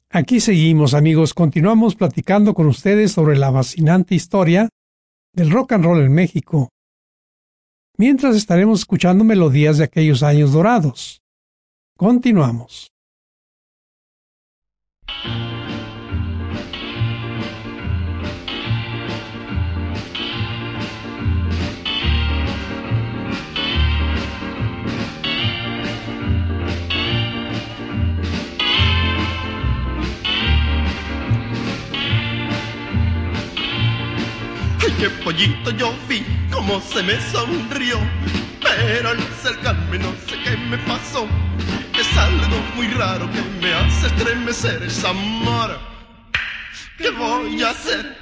Aquí seguimos, amigos. Continuamos platicando con ustedes sobre la fascinante historia del rock and roll en México. Mientras estaremos escuchando melodías de aquellos años dorados. Continuamos. Ay, qué pollito, yo vi cómo se me sonrió, pero al acercarme no sé qué me pasó. Es algo muy raro que me hace estremecer, es amor. ¿Qué voy a hacer?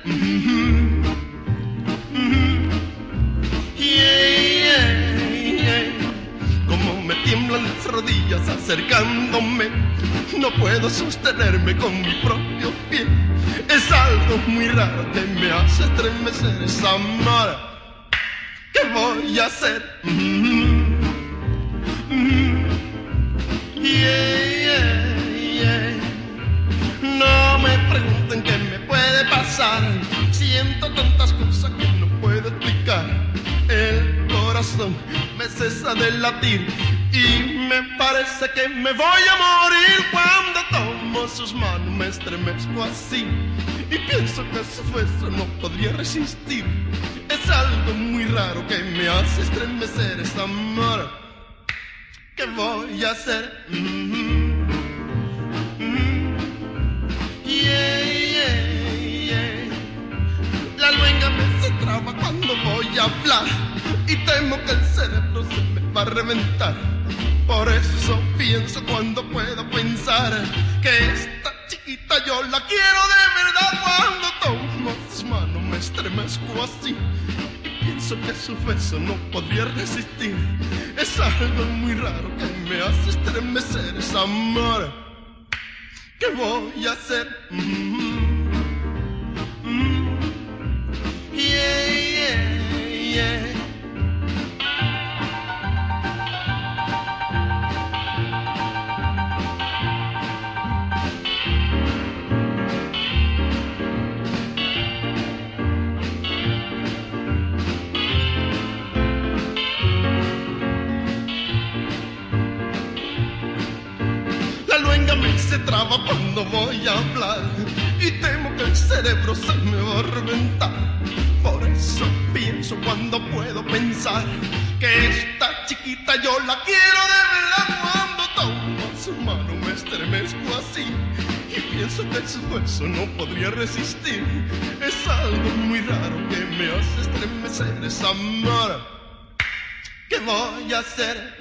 Como me tiemblan las rodillas acercándome, no puedo sostenerme con mi propio pie. Es algo muy raro que me hace estremecer, es amor. ¿Qué voy a hacer? No me pregunten qué me puede pasar. Siento tantas cosas que no puedo explicar. El corazón me cesa de latir y me parece que me voy a morir. Cuando tomo sus manos me estremezco así y pienso que su beso no podría resistir. Es algo muy raro que me hace estremecer, es amor. ¿Qué voy a hacer? La lengua me se traba cuando voy a hablar y temo que el cerebro se me va a reventar. Por eso pienso cuando puedo pensar que esta chiquita yo la quiero de verdad. Cuando tomo sus manos me estremezco así y pienso que su beso no podría resistir. Es algo muy raro que me hace estremecer, es amor. ¿Qué voy a hacer? Se traba cuando voy a hablar y temo que el cerebro se me va a reventar. Por eso pienso cuando puedo pensar que esta chiquita yo la quiero de verdad. Cuando tomo su mano me estremezco así y pienso que su beso no podría resistir. Es algo muy raro que me hace estremecer, es amor. ¿Qué voy a hacer?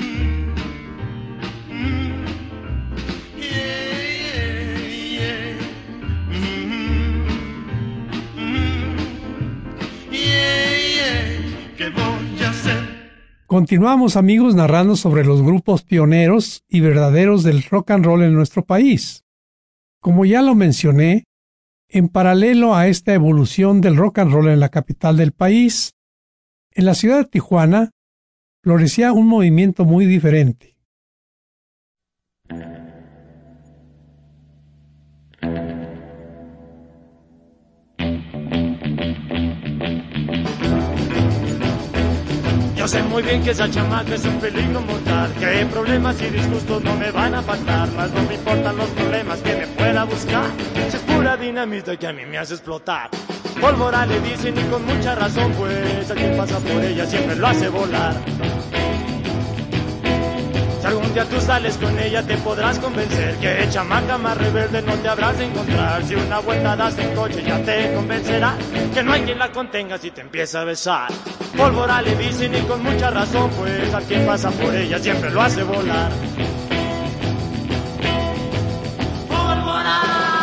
¿Qué voy a hacer? Continuamos, amigos, narrando sobre los grupos pioneros y verdaderos del rock and roll en nuestro país. Como ya lo mencioné, en paralelo a esta evolución del rock and roll en la capital del país, en la ciudad de Tijuana florecía un movimiento muy diferente. Yo sé muy bien que esa chamaca es un peligro mortal, que problemas y disgustos no me van a faltar, mas no me importan los problemas que me pueda buscar. Si es pura dinamita que a mí me hace explotar. Pólvora le dicen y con mucha razón, pues a quien pasa por ella siempre lo hace volar. Si algún día tú sales con ella te podrás convencer que chamaca más rebelde no te habrás de encontrar. Si una vuelta das en coche ya te convencerá que no hay quien la contenga si te empieza a besar. Pólvora le dicen y con mucha razón, pues a quien pasa por ella siempre lo hace volar. ¡Pólvora!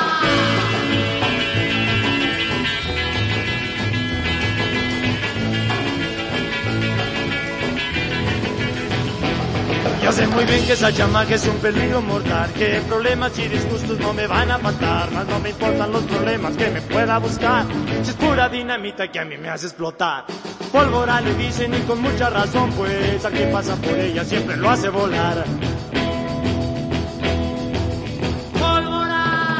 Yo sé muy bien que esa chamaca es un peligro mortal, que problemas y disgustos no me van a matar, mas no me importan los problemas que me pueda buscar. Si es pura dinamita que a mí me hace explotar. Pólvora le dicen y con mucha razón, pues a quien pasa por ella siempre lo hace volar. ¡Pólvora!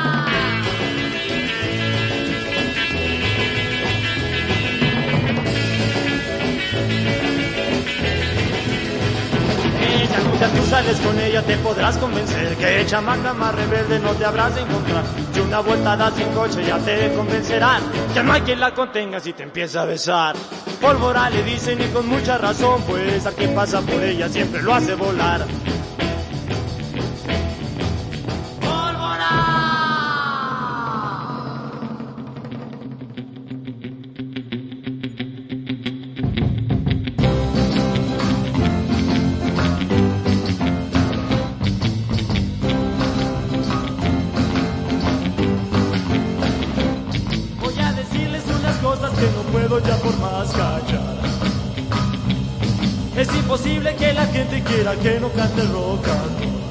ella te podrás convencer. Que chamaca más rebelde no te habrás de encontrar. Si una vuelta das en coche ya te convencerán. Que no hay quien la contenga si te empieza a besar. Pólvora le dicen y con mucha razón, pues al que pasa por ella siempre lo hace volar. Ya por más callar. Es imposible que la gente quiera que no cante rock and roll.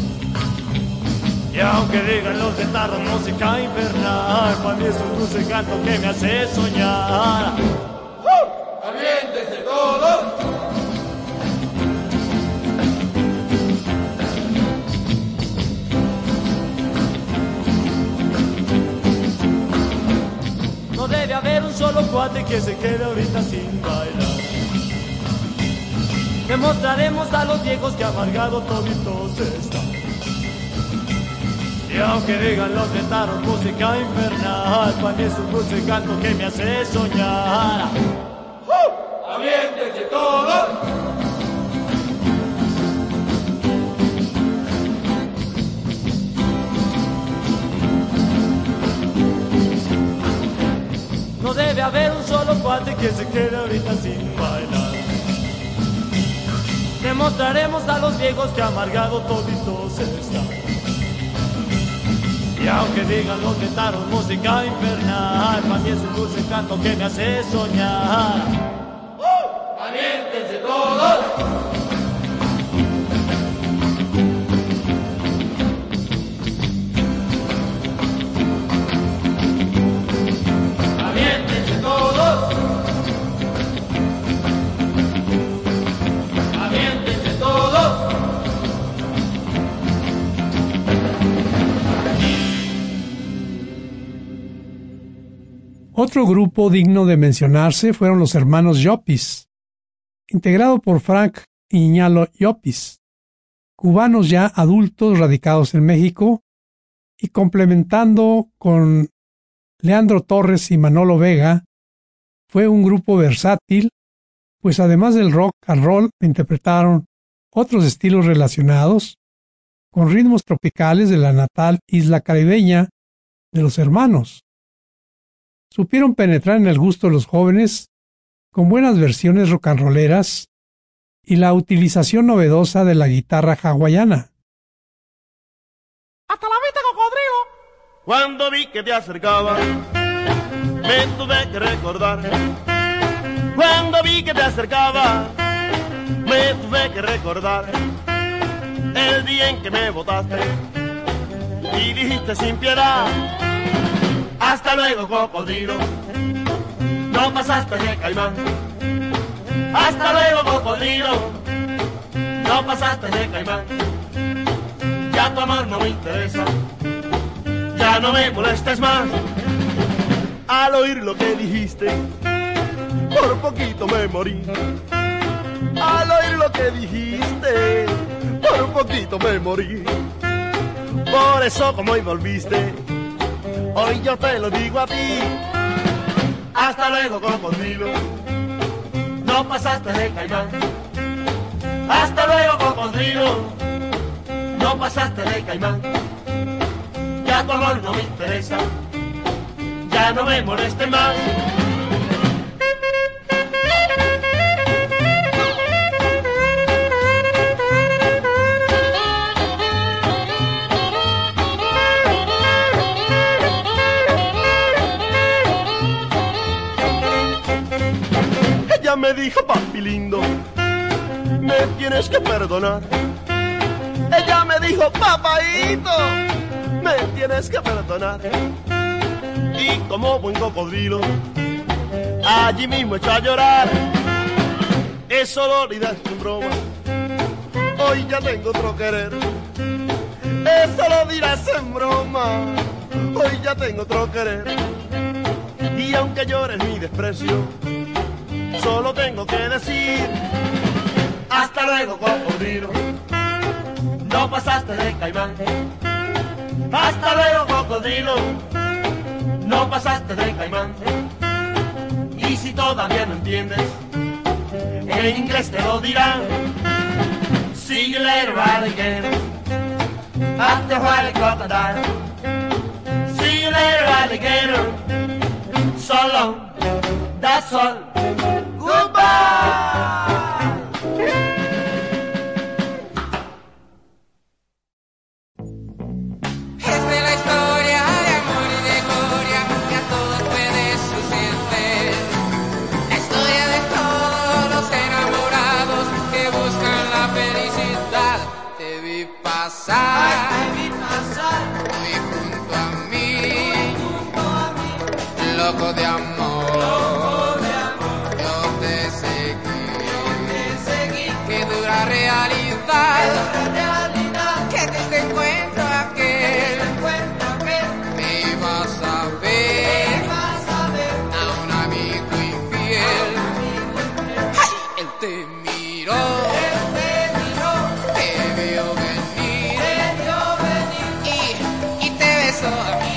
Y aunque digan los de tarro música infernal, para mí es un dulce canto que me hace soñar. ¡Aviéntense todos! No debe haber un solo cuate que se quede ahorita sin bailar. Demostraremos a los viejos que amargado toditos están. Y aunque digan los ventanos música infernal, para mí es un dulce canto que me hace soñar. ¡Aviéntense todos! No debe haber un solo cuate que se quede ahorita sin bailar. Demostraremos a los viejos que amargado toditos están. Y aunque digan los ventanos música infernal, para mí es un dulce canto que me hace soñar. ¡Aviéntense todos! Otro grupo digno de mencionarse fueron los hermanos Llopis, integrado por Frank y Ñalo Llopis, cubanos ya adultos radicados en México, y complementando con Leandro Torres y Manolo Vega, fue un grupo versátil, pues además del rock and roll interpretaron otros estilos relacionados con ritmos tropicales de la natal isla caribeña de los hermanos. Supieron penetrar en el gusto de los jóvenes con buenas versiones rock and rolleras y la utilización novedosa de la guitarra hawaiana. ¡Hasta la vista, cocodrilo! Cuando vi que te acercaba, me tuve que recordar. Cuando vi que te acercaba, me tuve que recordar el día en que me botaste y dijiste sin piedad: hasta luego, cocodrilo, no pasaste de caimán. Hasta luego, cocodrilo, no pasaste de caimán. Ya tu amor no me interesa, ya no me molestes más. Al oír lo que dijiste, por poquito me morí. Al oír lo que dijiste, por poquito me morí. Por eso, como hoy volviste, hoy yo te lo digo a ti: hasta luego, cocodrilo, no pasaste de caimán. Hasta luego, cocodrilo, no pasaste de caimán. Ya tu amor no me interesa, ya no me moleste más. Ella me dijo: papi lindo, me tienes que perdonar. Ella me dijo: papaíto, me tienes que perdonar. Y como buen cocodrilo, allí mismo echó a llorar. Eso lo olvidaste en broma, hoy ya tengo otro querer. Eso lo dirás en broma, hoy ya tengo otro querer. Y aunque llores mi desprecio, solo tengo que decir: hasta luego, cocodrilo, no no pasaste de caimán. Hasta luego, cocodrilo, no pasaste de caimán. Y si todavía no entiendes, en inglés te lo dirán. See you later, alligator, after a while, crocodile. See you later, alligator, so long, that's all, goodbye. Esta es la historia de amor y de gloria que a todos puede suceder. La historia de todos los enamorados que buscan la felicidad. Te vi pasar, muy junto a mí, loco de amor. Yo te seguí, qué dura realidad, que te encuentro aquel. Me ibas a ver a un amigo infiel. ¡Ay! Él te miró, te vio venir y te besó a mí.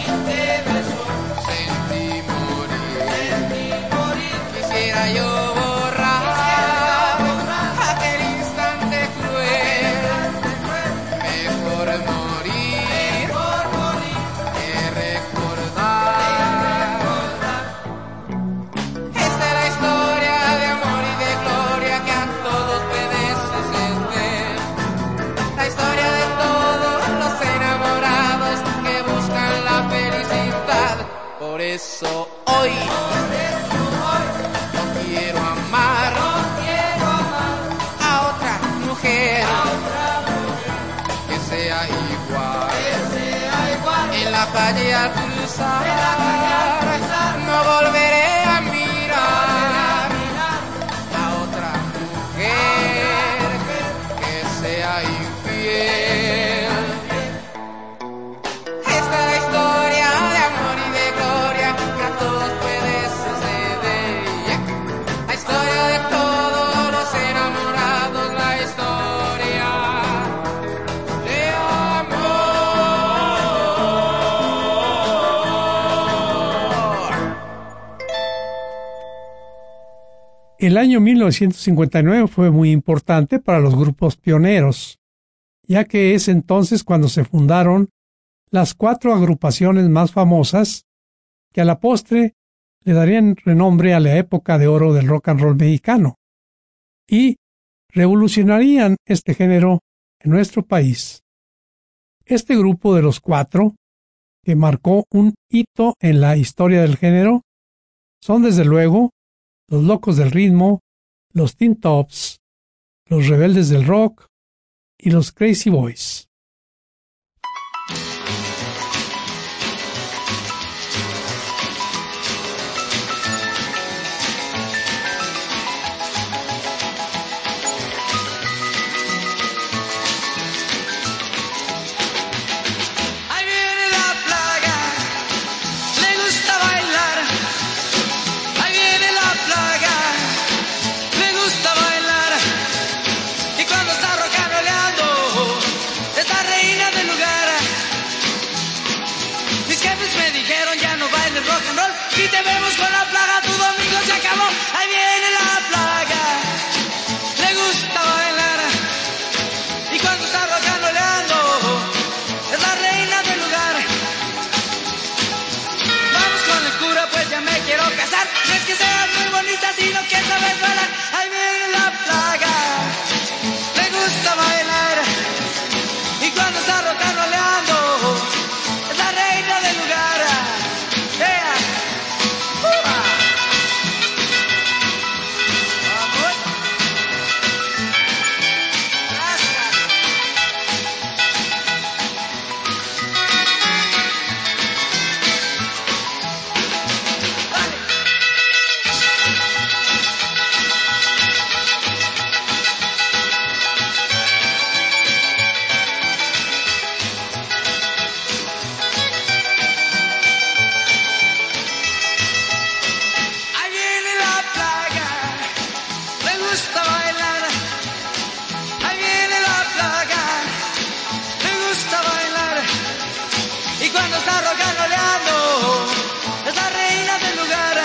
Sentí morir, quisiera yo borrar aquel instante cruel. Mejor morir que recordar. Esta es la historia de amor y de gloria que a todos puede suceder. La historia de todos los enamorados que buscan la felicidad. Por eso hoy no quiero amar a otra mujer que sea igual. En la calle al cruzar no volveré a mirar a otra mujer que sea infiel. Esta es la historia de amor y de gloria que a todos puede suceder. La historia de todos los enamorados, la historia de amor. El año 1959 fue muy importante para los grupos pioneros, ya que es entonces cuando se fundaron las 4 agrupaciones más famosas que a la postre le darían renombre a la época de oro del rock and roll mexicano y revolucionarían este género en nuestro país. Este grupo de los 4, que marcó un hito en la historia del género, son desde luego los Locos del Ritmo, los Tin Tops, los Rebeldes del Rock y los Crazy Boys. Ahí viene la plaga, le gusta bailar. Ahí viene la plaga, le gusta bailar. Y cuando está rocaroleando, es la reina del lugar. Mis jefes me dijeron ya no bailes rock and roll y te vemos con la plaga, tu domingo se acabó. Ahí viene la plaga, le gusta bailar. Y cuando está rocaroleando, es la reina del lugar. Vamos con el cura, pues ya me quiero casar. No es que seas muy bonita, sino que sabes bailar. Ahí viene la plaga, le gusta bailar. Y cuando está rocaroleando, es la reina del lugar. ¡Ea! ¡Upa! cuando está rock and rollando, es la reina del lugar.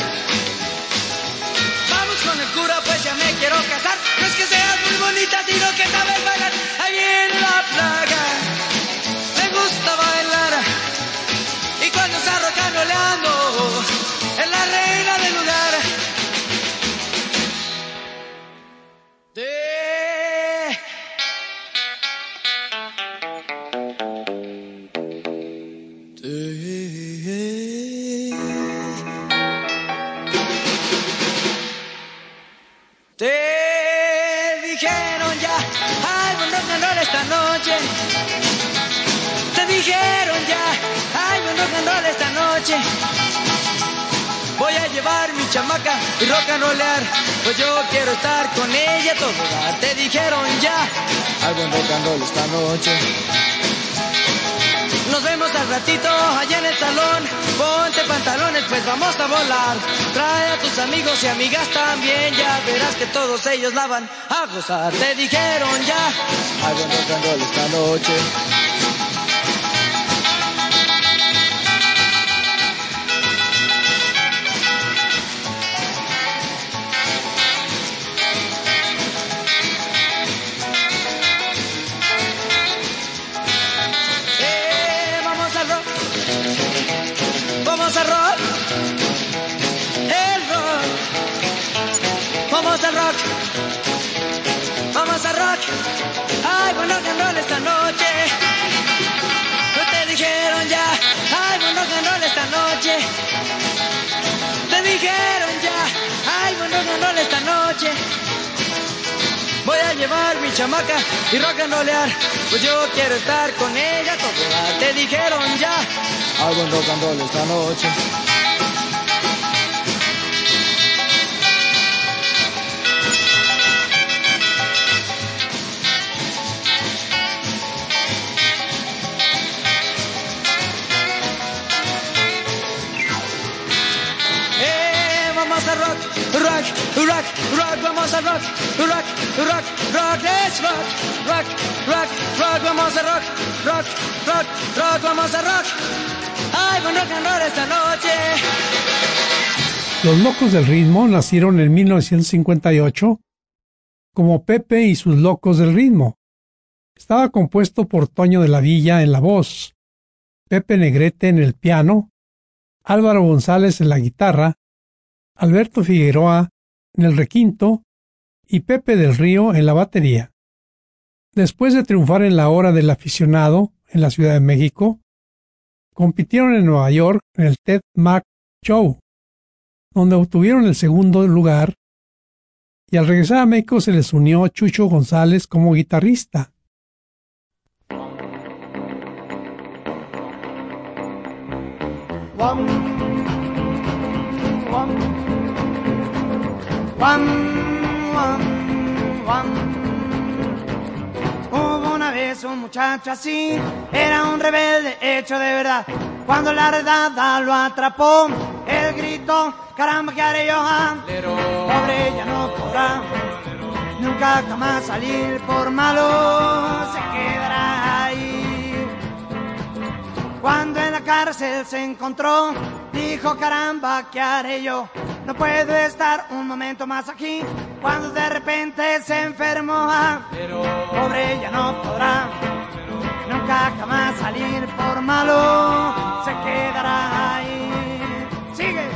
Vamos con el cura, pues ya me quiero casar. No es que seas muy bonita, sino que sabes bailar. Ahí en la playa me gusta bailar. Y cuando está rock and rollando, es la reina del lugar. Te dijeron ya, hay buen rock and roll esta noche. Te dijeron ya, hay buen rock and roll esta noche. Voy a llevar mi chamaca y rock and rollear, pues yo quiero estar con ella a todo dar. Te dijeron ya, hay buen rock and roll esta noche. Nos vemos al ratito allá en el salón. Ponte pantalones, pues vamos a volar. Trae a tus amigos y amigas también. Ya verás que todos ellos la van a gozar. Te dijeron ya, hay buen rock and roll esta noche. Vamos al rock, el rock. Vamos al rock, vamos al rock. Hay buen rock and roll esta noche. Pues te dijeron ya, hay buen rock and roll esta noche. Te dijeron ya, hay buen rock and roll esta noche. Voy a llevar mi chamaca y rock and rollear, pues yo quiero estar con ella a todo dar. Te dijeron ya, hay buen rock and roll esta noche. Vamos a rock, rock, rock, rock, vamos a rock, rock, rock, rock, let's rock, rock, rock, rock, vamos a rock, rock, rock, rock, vamos a rock. Ay, buen rock and roll esta noche. Los Locos del Ritmo nacieron en 1958 como Pepe y sus Locos del Ritmo. Estaba compuesto por Toño de la Villa en la voz, Pepe Negrete en el piano, Álvaro González en la guitarra, Alberto Figueroa en el requinto y Pepe del Río en la batería. Después de triunfar en la Hora del Aficionado en la Ciudad de México, compitieron en Nueva York en el Ted Mack Show, donde obtuvieron el segundo lugar, y al regresar a México se les unió Chucho González como guitarrista. Hubo una vez un muchacho así, era un rebelde hecho de verdad. Cuando la redada lo atrapó, él gritó, caramba, ¿qué haré yo? Pobre ya no podrá nunca jamás salir, por malo se quedará ahí. Cuando en la cárcel se encontró, dijo, caramba, ¿qué haré yo? No puedo estar un momento más aquí. Cuando de repente se enfermó, pobre ya no podrá nunca jamás salir, por malo se quedará ahí. Sigue.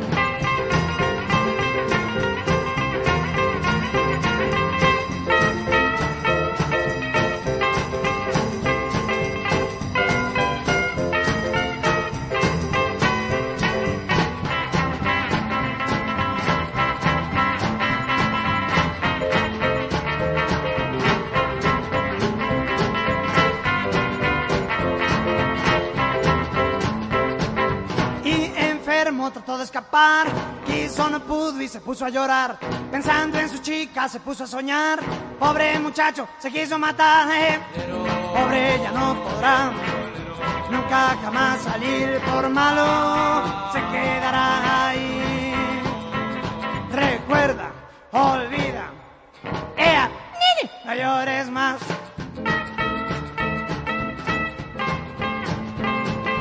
Trató de escapar, quiso, no pudo y se puso a llorar. Pensando en su chica se puso a soñar. Pobre muchacho se quiso matar, pobre ya no podrá nunca jamás salir, por malo se quedará ahí. Recuerda, olvida, ea, no llores más.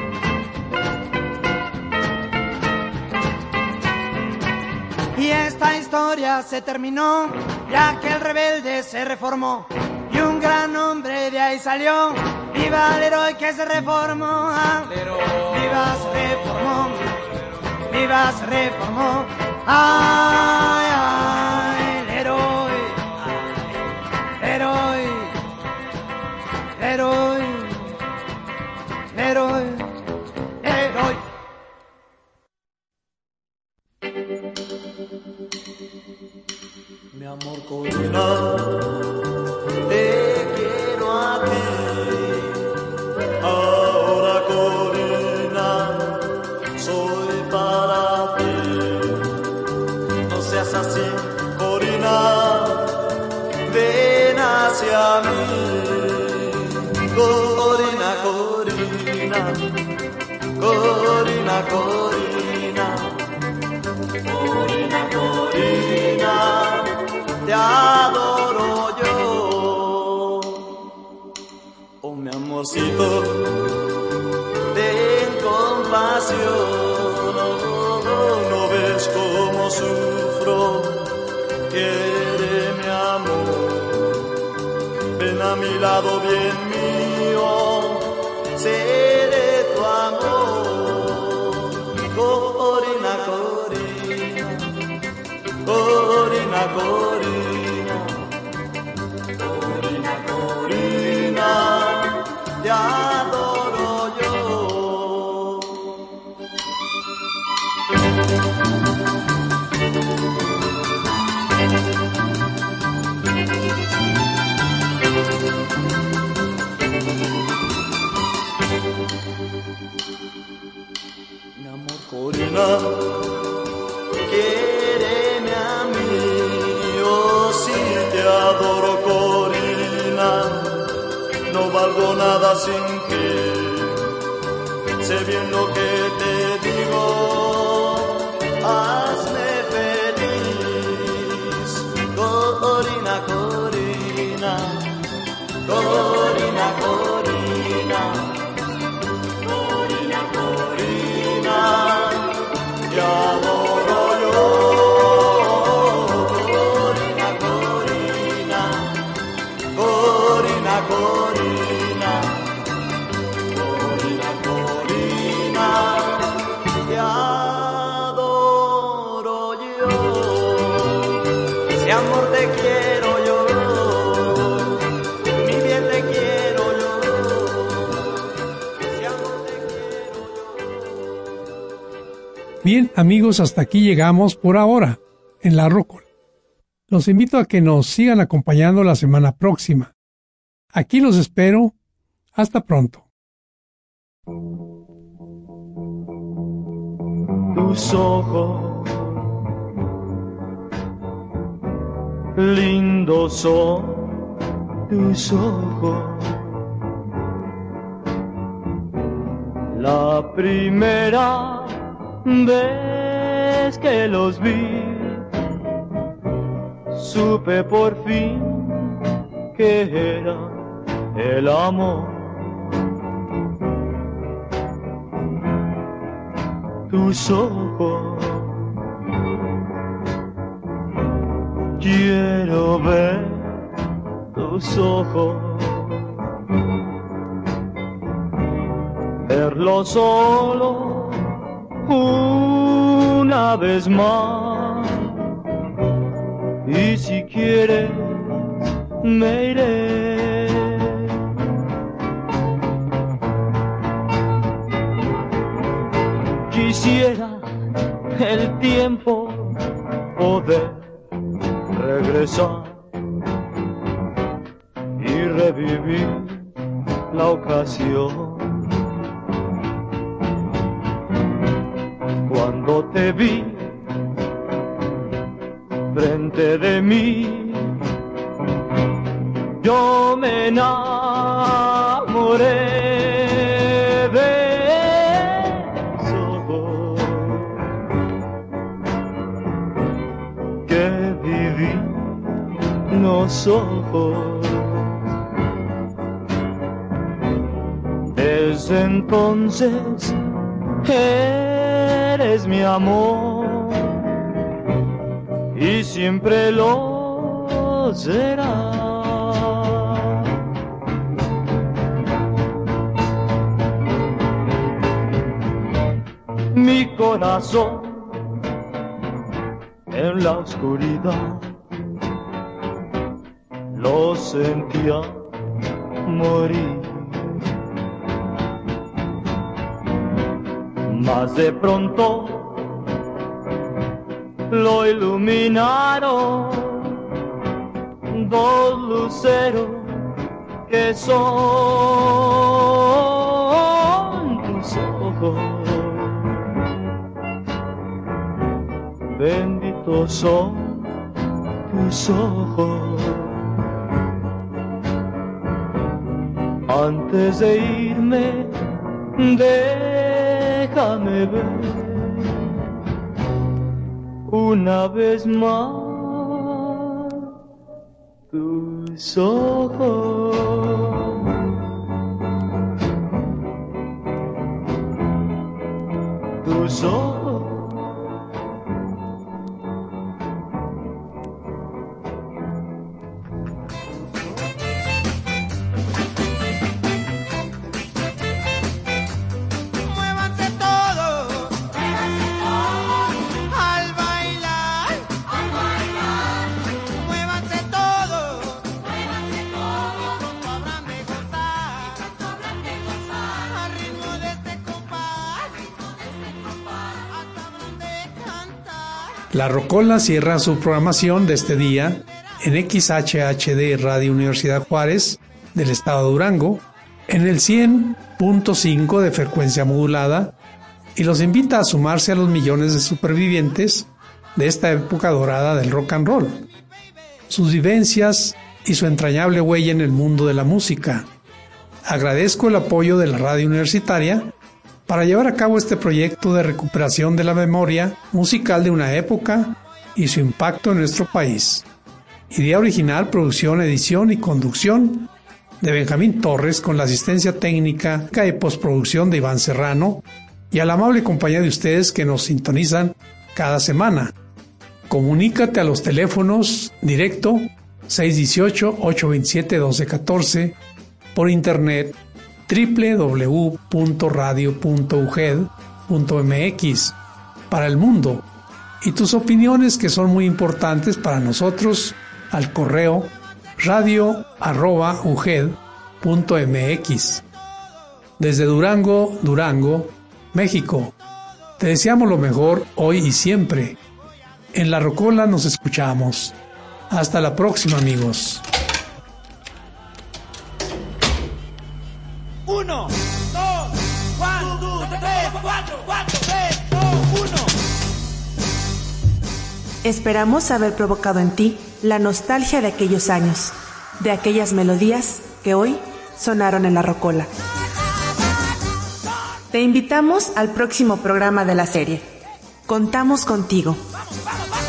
historia se terminó, ya que el rebelde se reformó y un gran hombre de ahí salió. ¡Viva el héroe que se reformó! ¡Viva se reformó! ¡Viva se reformó! ¡Ay, ay, el héroe! ¡El héroe! ¡El héroe! ¡El héroe! ¡El héroe! Mi amor Corina, te quiero a ti. Ahora Corina, soy para ti. No seas así, Corina, ven hacia mí. Corina, Corina, Corina, Corina, Corina, Corina, te adoro yo. Oh, mi amorcito, ten compasión. No ves cómo sufro, quiere mi amor. Ven a mi lado, bien mío, seré tu amor. Corina, Corina, Corina, Corina, Corina, Corina, te adoro yo. Mi amor Corina, quiéreme a mí, yo sí te adoro Corina, no valgo nada sin ti, sé bien lo que te digo, hazme feliz. Corina, Corina, Corina, Corina, Corina, Corina, te adoro yo. Corina, Corina, Corina, Corina, Corina, Corina, te adoro yo. Ese amor te quiero yo, mi bien te quiero yo. Ese amor te quiero yo. Bien, amigos, hasta aquí llegamos por ahora en La Rócola. Los invito a que nos sigan acompañando la semana próxima. Aquí los espero. Hasta pronto. Tus ojos lindos son, tus ojos. La primera vez que los vi, supe por fin que era el amor. Tus ojos, quiero ver tus ojos, verlos solo una vez más, y si quieres me iré. Quisiera el tiempo poder regresar y revivir la ocasión cuando te vi frente de mí. Yo me enamoré de esos que viví los ojos. Desde entonces eres mi amor y siempre lo será. Mi corazón en la oscuridad lo sentía morir, mas de pronto lo iluminaron dos luceros que son tus ojos. Benditos son tus ojos. Antes de irme, déjame ver una vez más tus ojos. Tus ojos. La Rocola cierra su programación de este día en XHHD Radio Universidad Juárez del estado de Durango, en el 100.5 de frecuencia modulada, y los invita a sumarse a los millones de supervivientes de esta época dorada del rock and roll, sus vivencias y su entrañable huella en el mundo de la música. Agradezco el apoyo de la radio universitaria para llevar a cabo este proyecto de recuperación de la memoria musical de una época y su impacto en nuestro país. Idea original, producción, edición y conducción de Benjamín Torres, con la asistencia técnica y postproducción de Iván Serrano, y a la amable compañía de ustedes que nos sintonizan cada semana. Comunícate a los teléfonos directo 618-827-1214, por internet www.radio.uged.mx para el mundo, y tus opiniones, que son muy importantes para nosotros, al correo radio@uged.mx. Desde Durango, Durango, México, te deseamos lo mejor hoy y siempre. En La Rocola nos escuchamos. Hasta la próxima, amigos. 1, 2, 1, 2, 3, 4, 4, 3, 2, 1. Esperamos haber provocado en ti la nostalgia de aquellos años, de aquellas melodías que hoy sonaron en La Rocola. Te invitamos al próximo programa de la serie. Contamos contigo. Vamos, vamos, vamos.